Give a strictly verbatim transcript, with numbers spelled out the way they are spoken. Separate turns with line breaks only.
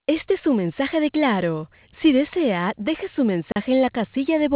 Este es su mensaje de Claro. Si desea, deje su mensaje en la casilla de voz.